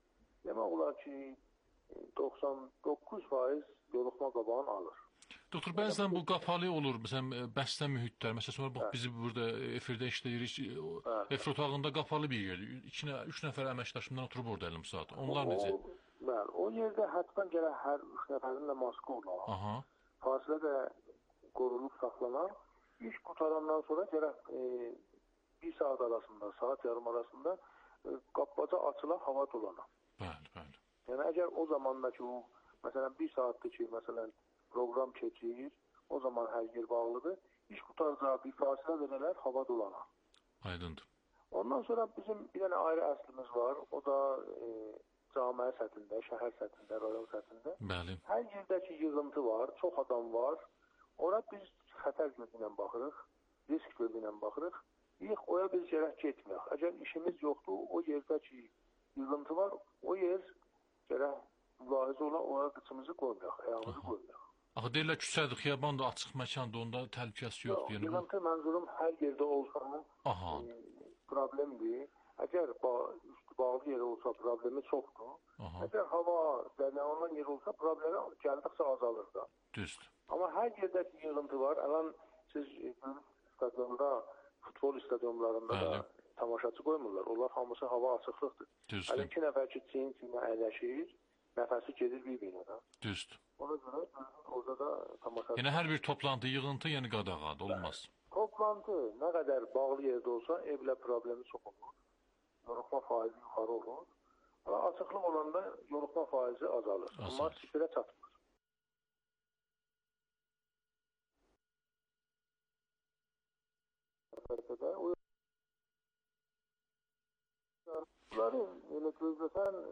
demək olar ki, doxsan doqquz faiz yoluxma qabağını alır. Doktor, bəzən bu qapalı olur, məsələn, bəstə mühitlər, məsələn, sonra bax, bizi burada efirdə işləyirik, efir otağında qapalı bir yerdir, iki, üç nəfər əməkdaşımdan oturub orada elim saat, onlar necə? Bəli, o yerdə həttən gərək hər üç nəfərin də maska olar, Aha. fasilə də qorunub saxlanar, iş qutarandan sonra gərək e, bir saat arasında, saat yarım arasında e, qapaca açılan hava dolana. Bəli, bəli. Yəni, əgər o zamandakı o, məsələn, bir saatdır ki, məsələn, proqram keçir, o zaman hər yer bağlıdır. İş qutaracağı bir fasilə verələr hava dolana. Aydındır. Ondan sonra bizim bir dənə ayrı əslimiz var. O da e, camiə səthində, şəhər səthində, rayon səthində. Bəli. Hər yerdəki yığıntı var, çox adam var. Ora biz xətər gözü ilə baxırıq, risk gözü ilə baxırıq. Yox, oya biz gərək getməyək. Əgər işimiz yoxdur, o yerdəki yığıntı var, o yer gərək mülahizə olan oya qıçımızı qoymayaq, ayağımızı qoymayaq. Axı deyirlər küçədir, xiyabandır, açıq məkandır, onda təhlükəsi yoxdur. Yox, yığıntı mənzurum hər yerdə olsa e, problemdir. Əgər ba üstü bağlı yer olsa problemi çoxdur. Aha. Əgər hava dəryanlanan yer olsa problemi gəldikcə azalır da. Düzdür. Amma hər yerdəki yığıntı var. Ələn siz stadionda, futbol stadionlarında Bəli. da tamaşaçı qoymurlar. Onlar hamısı hava açıqlıqdır. Düzdür. Hələ iki nəfər ki, çiyin-çiyinə əyləşir, nəfəsi gedir bir-birinə də. Düzdür. Ona görə orada da tamaşaçı... Yəni hər bir toplantı, yığıntı, yəni qadağadır, olmaz. Toplantı nə qədər bağlı yerdə olsa, evlə problemi çox olur. Yoluxma faizi yuxarı olur. Amma açıqlıq olanda yoluxma faizi azalır. azalır. Amma sıfıra çatmır. Bunları elə gözləsən,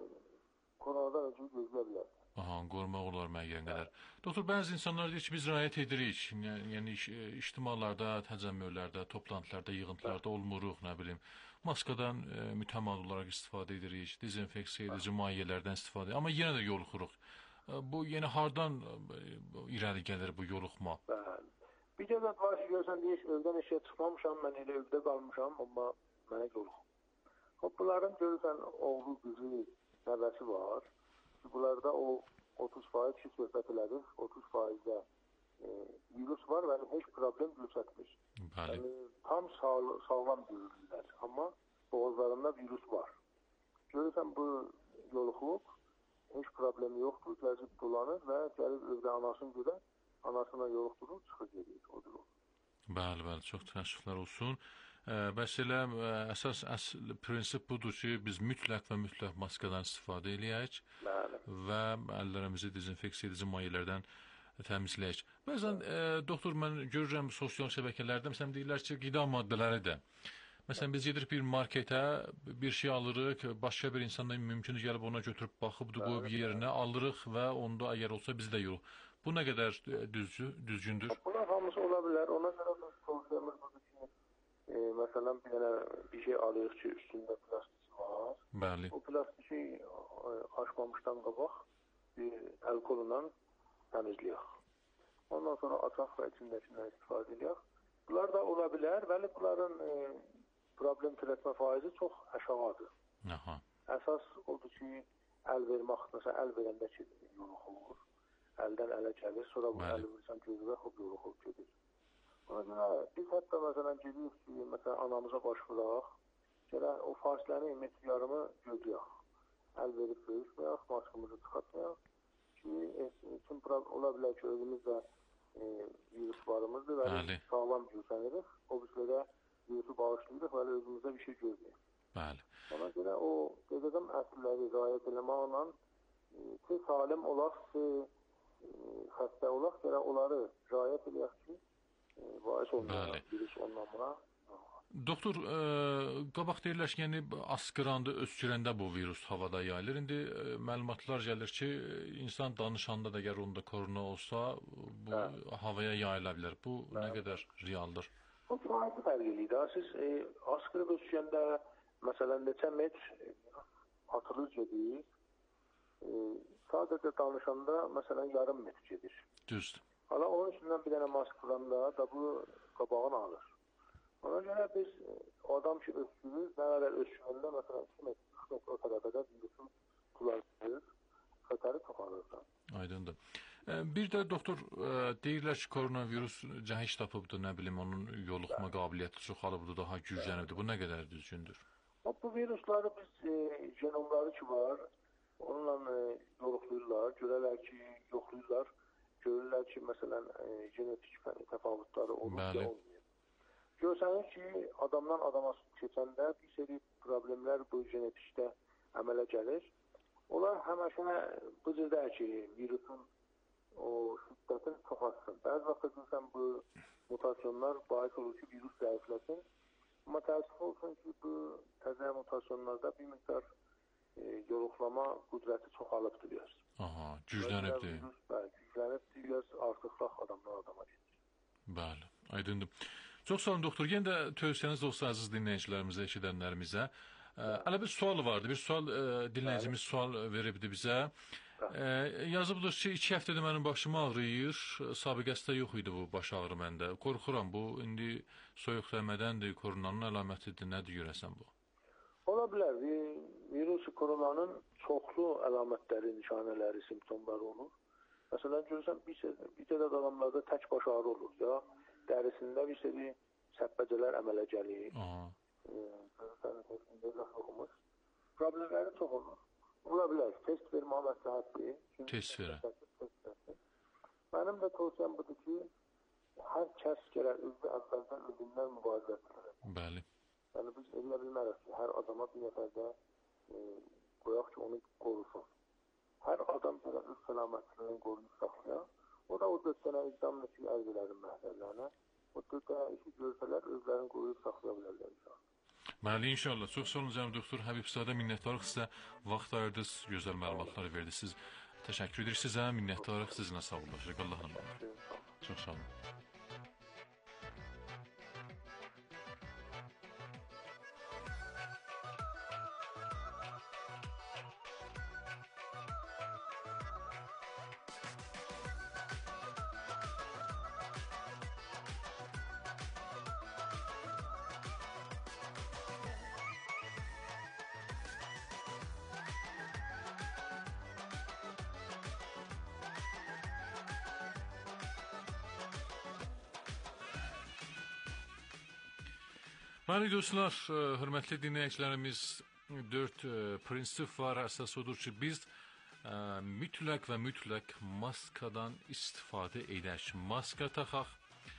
konudan öncə gözlə bilər. Aha, qorumaq olar müəyyən qədər. Doktor, bəzi insanlar deyir ki, biz riayət edirik. Yəni, ictimalarda, təcəmmürlərdə, toplantılarda, yığıntılarda olmuruq, nə bilim. Maskadan e, mütəmadi olaraq istifadə edirik, dezinfeksiya edici mayelərdən istifadə edirik. Amma yenə də yoluxuruq. E, bu, yəni, hardan e, irəli gəlir bu yoluxma? Bəli. Bir gəzət var ki, görsən, deyir, evdən işə çıxmamışam, mən elə evdə qalmışam, amma mənə yoluxum. Bunların görürsən, oğlu, qızı, nəvəsi var. Bunlarda o otuz faiz ki, söhbət elədik, otuz faizdə e, virus var və heç problem göstərmir. Yəni, tam sağ, sağlam görürlər, amma boğazlarında virus var. Görürsən, bu yoluxulub, heç problemi yoxdur, gəzib dolanır və gəlib evdə anasını görə, anasına yoluxdurur, çıxır gedir, odur. Bəli, bəli, çox təəssüflər olsun. Bəs elə əsas əsl prinsip budur ki, biz mütləq və mütləq maskadan istifadə eləyək və əllərimizi dezinfeksiya edici mayelərdən təmizləyək. Bəzən, e, doktor, mən görürəm sosial şəbəkələrdə, məsələn, deyirlər ki, qida maddələri də. Məsələn, biz gedirik bir marketə, bir şey alırıq, başqa bir insandan mümkündür gəlib ona götürüb baxıb, qoyub yerinə alırıq və onda əgər olsa biz də yoruq. Bu nə qədər düzgü, düzgündür? Bunlar hamısı ola bilər. Ona görə biz tövsiyəmiz budur ki, e, məsələn, bir dənə bir şey alırıq ki, üstündə plastik var. Bəli. O plastiki açmamışdan qabaq bir alkolla təmizləyək. Ondan sonra açaq və içindəkindən istifadə edək. Bunlar da ola bilər, bəli, bunların e, problem törətmə faizi çox aşağıdır. Aha. Əsas odur ki, əl vermək, məsələn, əl verəndə ki, yoluxulur. Əldən ələ gəlir, sonra bu əli vursan gözünə xub yoluxub gedir. Ona görə biz hətta məsələn gedirik ki, məsələn anamıza başvuraq, gələk o fasilənin metr yarımı gözləyək. Əl verib görüşməyək, maskımızı çıxartmayaq ki, üçün ola bilər ki, özümüzdə e, virus varımızdır və sağlam gürsənirik. O bizlərə virusu bağışlayırıq və özümüzdə bir şey görməyək. Bəli. Ona görə o dedəm əsilləri riayət eləməklə ki, salim olaq ki, xəstə olaq, görə onları riayət eləyək ki, bahis olmayan virüs onlamına. Doktor, e, qabaq deyirlər ki, yəni askıranda, öskürəndə bu virus havada yayılır. İndi e, məlumatlar gəlir ki, insan danışanda da əgər onda korona olsa, bu hə. havaya yayıla bilər. Bu hə. nə qədər realdır? Bu fərqli fərqlidir. Siz e, askırıb öskürəndə, məsələn, neçə metr atılır gedir. E, sadəcə danışanda, məsələn, yarım metr gedir. Düzdür. Hala onun üstündən bir dənə mask vuranda da bu qabağını alır. Ona görə biz o adam ki, öskürür, nə qədər öskürəndə, məsələn, iki metr, üç metr o tərəfədə virusun bulaşır, xətəri çoxalır. Aydındır. Bir də doktor deyirlər ki, koronavirus cəhiş tapıbdı, nə bilim, onun yoluxma qabiliyyəti çoxalıbdı, daha güclənibdi. Bu nə qədər düzgündür? Bu virusları biz e, genomları ki var, onunla e, yoxlayırlar, görürlər ki, yoxlayırlar, görürlər ki, məsələn, e, genetik təfavütləri olur ya olmuyor. Görsənir ki, adamdan adama keçəndə bir seri problemlər bu genetikdə əmələ gəlir. Onlar həməşə bıcırdır ki, virusun o şiddətini çox azsın. Bəzi vaxt görürsən bu mutasyonlar bahis olur ki, virus zəifləsin. Amma təəssüf olsun ki, bu təzə mutasyonlarda bir miqdar e, yoluxlama qüdrəti çoxalıbdır deyir. Aha, güclənibdir. Virus bəli, güclənibdir, deyir, artıqlaq adamdan adama gedir. Bəli, aydındır. Çox sağ olun doktor. Yenə də tövsiyəniz olsa əziz dinləyicilərimizə, eşidənlərimizə. Hələ bir sual vardı. Bir sual e, dinləyicimiz sual veribdi bizə. E, yazıbdır ki, iki həftədə mənim başım ağrıyır. Sabiqəsi də yox idi bu baş ağrı məndə. Qorxuram, bu indi soyuq dəymədəndir, koronanın əlamətidir. Nədir görəsən bu? Ola bilər. Virus koronanın çoxlu əlamətləri, nişanələri, simptomları olur. Məsələn, görürsən, bir qədər adamlarda tək baş ağrı olur ya, dərisində bir seri səppəcələr əmələ gəlir. Aha. Oxumuş. Problemləri çox olur. Ola bilər, test vermə məsləhətdir. Test verə. Mənim də tövsiyəm budur ki, hər kəs gərək özü əvvəldən özündən mübarizə etməlidir. Bəli. Yəni biz elə bilmərik ki, hər adama bir nəfərdə e, qoyaq ki, onu qorusun. Hər adam gərək öz səlamətliyini qoruyub saxlaya. O da o dörd dənə examen üçün ərz edərin məhəllərinə. O dörd dənə işi görsələr, özlərini qoruyub saxlaya bilərlər inşallah. Bəli, inşallah. Çox sağ olun cənab doktor Həbibzadə, minnətdarıq sizə, vaxt ayırdınız, gözəl məlumatlar verdiniz. Təşəkkür edirik sizə, minnətdarıq, sizinlə sağollaşırıq. Allah'ın əmanəti. Çox sağ olun. Bəli dostlar, hörmətli dinləyicilərimiz, dörd prinsip var. Əsas odur ki, biz ə, mütləq və mütləq maskadan istifadə edək. Maska taxaq,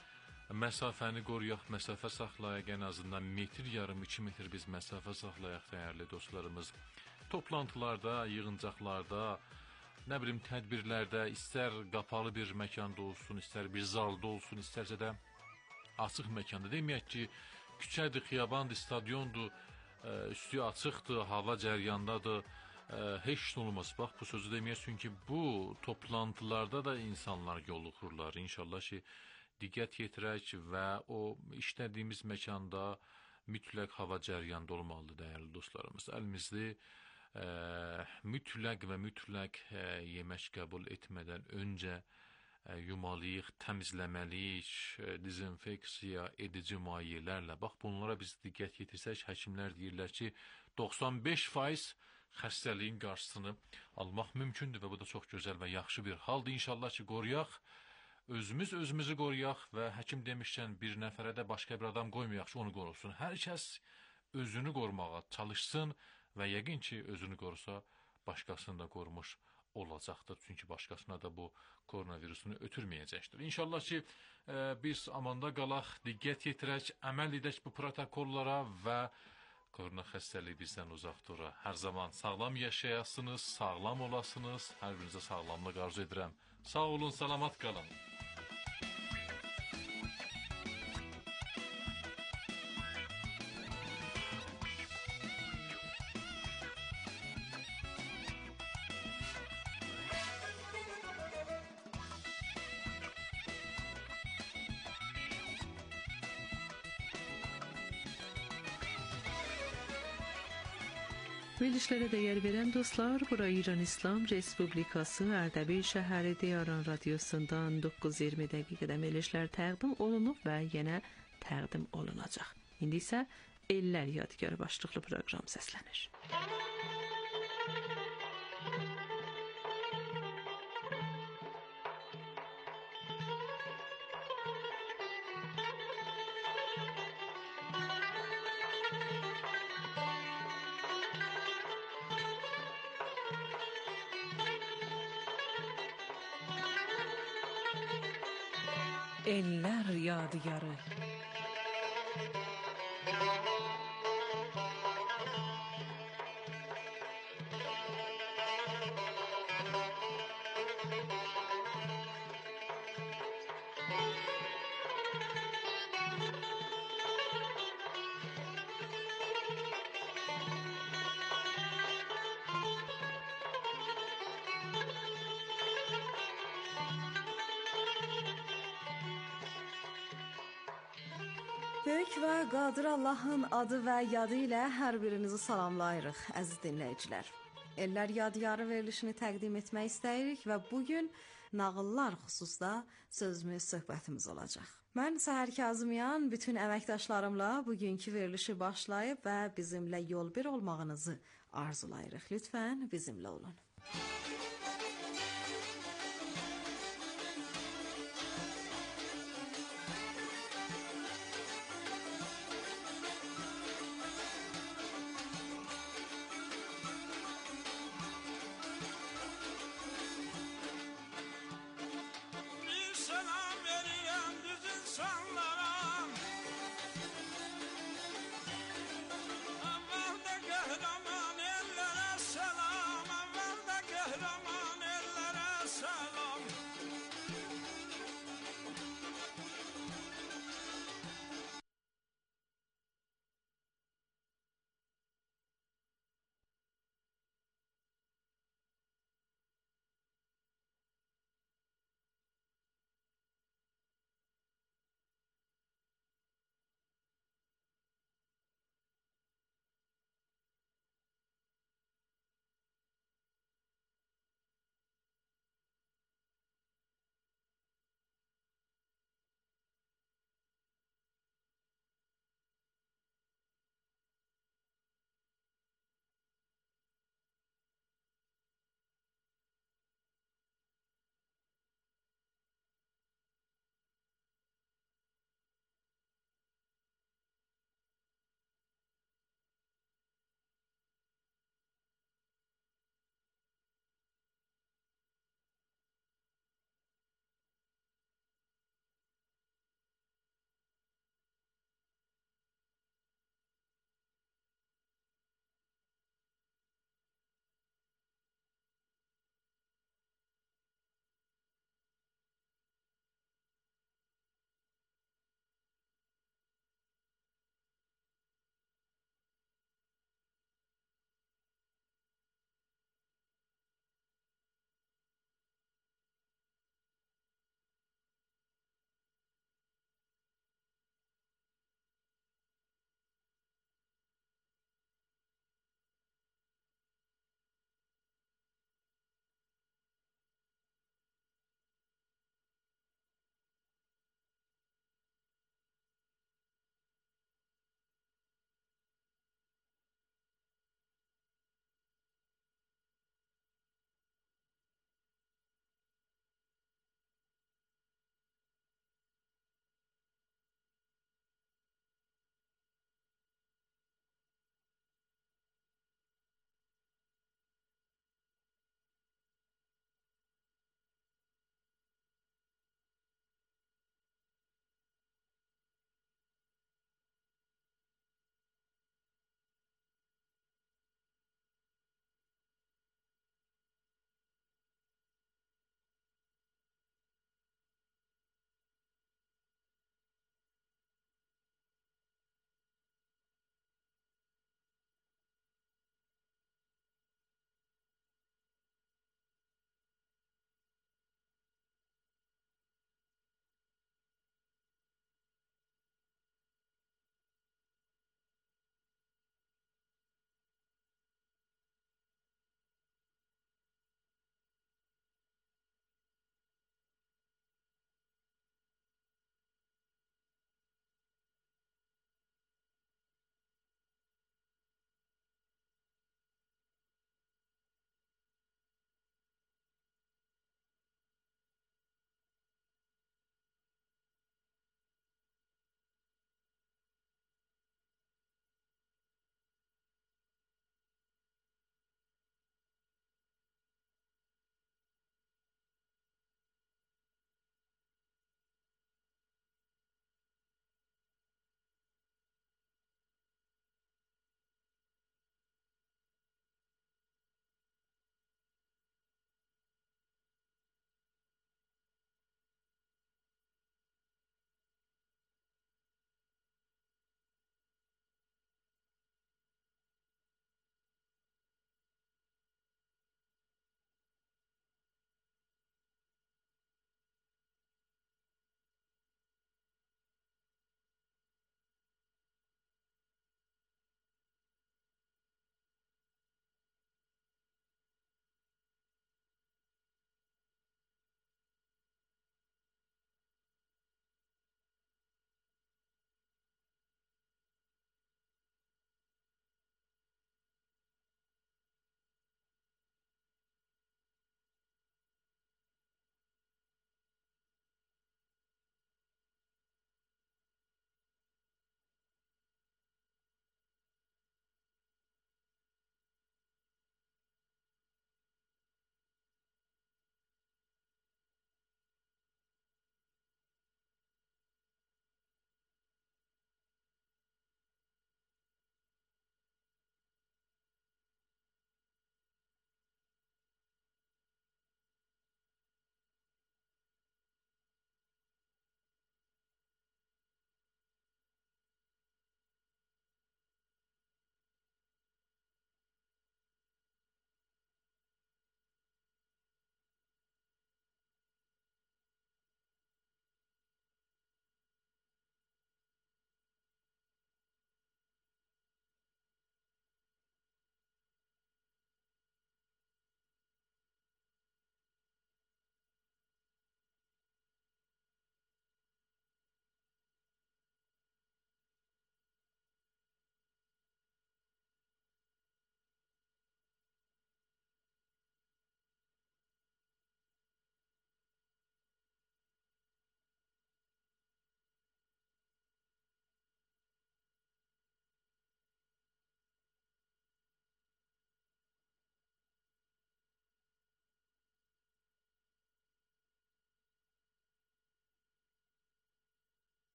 məsafəni qoruyaq, məsafə saxlayaq, ən azından metr yarım, iki metr biz məsafə saxlayaq, dəyərli dostlarımız. Toplantılarda, yığıncaqlarda, nə bilim tədbirlərdə, istər qapalı bir məkanda olsun, istər bir zalda olsun, istərsə də açıq məkanda. Deməyək ki, küçədir, xiyabandır, stadiondur, üstü açıqdır, hava cəryandadır, heç nə olmaz. Bax, bu sözü deməyəsin ki, bu toplantılarda da insanlar yoluxurlar. İnşallah ki, diqqət yetirək və o işlədiyimiz məkanda mütləq hava cəryanda olmalıdır, dəyərli dostlarımız. Əlimizi ə, mütləq və mütləq ə, yemək qəbul etmədən öncə yumalıyıq, təmizləməliyik, dezinfeksiya edici mayelərlə. Bax, bunlara biz diqqət yetirsək, həkimlər deyirlər ki, doxsan beş faiz xəstəliyin qarşısını almaq mümkündür və bu da çox gözəl və yaxşı bir haldır. İnşallah ki, qoruyaq, özümüz özümüzü qoruyaq və həkim demişkən bir nəfərə də başqa bir adam qoymayaq ki, onu qorusun. Hər kəs özünü qorumağa çalışsın və yəqin ki, özünü qorusa, başqasını da qorumuş olacaqdır. Çünki başqasına da bu koronavirusunu ötürməyəcəkdir. İnşallah ki, e, biz amanda qalaq, diqqət yetirək, əməl edək bu protokollara və korona xəstəliyi bizdən uzaq durur. Hər zaman sağlam yaşayasınız, sağlam olasınız. Hər birinizə sağlamlıq arzu edirəm. Sağ olun, salamat qalın. Verilişlərə dəyər verən dostlar, bura İran İslam Respublikası Ərdəbil şəhəri Diyaran radiosundan doqquz iyirmi dəqiqədə verilişlər təqdim olunub və yenə təqdim olunacaq. İndi isə Ellər Yadigarı başlıqlı proqram səslənir. Ellər yadigarı. Böyük və qadir Allahın adı və yadı ilə hər birinizi salamlayırıq, əziz dinləyicilər. Ellər Yadigarı verilişini təqdim etmək istəyirik və bugün nağıllar xüsusda sözümüz, söhbətimiz olacaq. Mən Səhər Kazımyan bütün əməkdaşlarımla bugünkü verilişi başlayıb və bizimlə yol bir olmağınızı arzulayırıq. Lütfən bizimlə olun.